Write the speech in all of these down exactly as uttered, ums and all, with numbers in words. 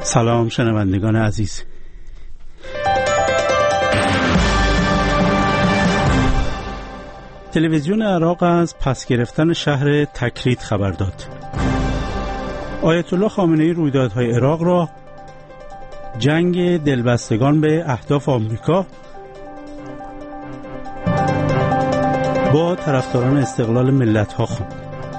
سلام شنوندگان عزیز. تلویزیون عراق از پس گرفتن شهر تکریت خبر داد. آیت الله خامنه‌ای رویدادهای عراق را جنگ دلبستگان به اهداف آمریکا با طرفداران استقلال ملت‌ها خواند.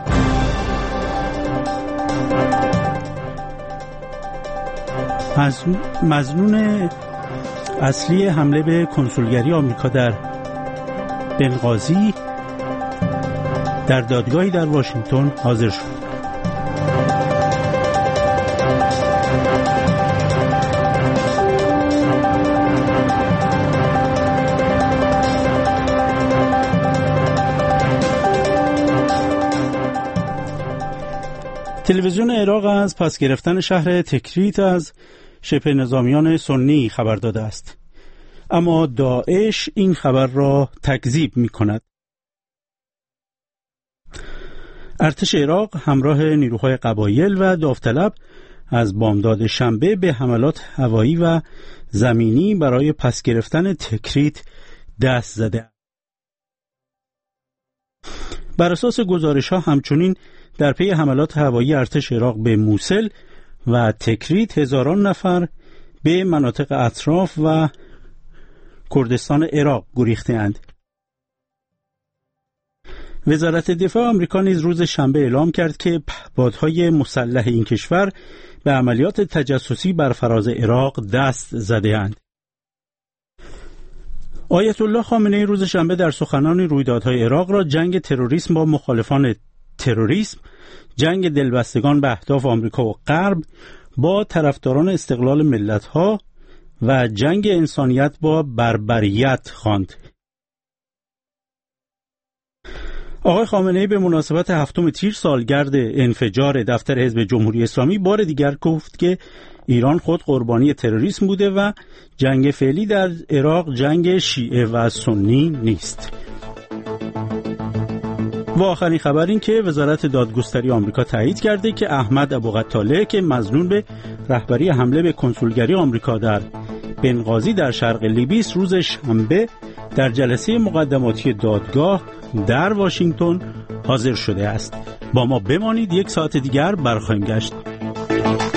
مظنون اصلی حمله به کنسولگری آمریکا در بنغازی در دادگاهی در واشنگتن حاضر شد. تلویزیون عراق از پس گرفتن شهر تکریت از شبه نظامیان سنی خبر داده است، اما داعش این خبر را تکذیب می کند. ارتش عراق همراه نیروهای قبایل و داوطلب از بامداد شنبه به حملات هوایی و زمینی برای پس گرفتن تکریت دست زده. بر اساس گزارش‌ها همچنین در پی حملات هوایی ارتش عراق به موصل و تکریت هزاران نفر به مناطق اطراف و کردستان عراق گریخته‌اند. وزارت دفاع آمریکا نیز روز شنبه اعلام کرد که پهپادهای مسلح این کشور به عملیات تجسسی بر فراز عراق دست زده‌اند. آیت الله خامنه‌ای روز شنبه در سخنان رویدادهای عراق را جنگ تروریسم با مخالفان تروریسم، جنگ دلبستگان به اهداف آمریکا و غرب با طرفداران استقلال ملت‌ها و جنگ انسانیت با بربریت خواند. آقای خامنه‌ای به مناسبت هفتم تیر سالگرد انفجار دفتر حزب جمهوری اسلامی بار دیگر گفت که ایران خود قربانی تروریسم بوده و جنگ فعلی در عراق جنگ شیعه و سنی نیست. و آخرین خبر این که وزارت دادگستری آمریکا تایید کرده که احمد ابوقتاله که مظنون به رهبری حمله به کنسولگری آمریکا در بنغازی در شرق لیبی است، روز شنبه در جلسه مقدماتی دادگاه در واشنگتن حاضر شده است. با ما بمانید، یک ساعت دیگر برخواهیم گشت.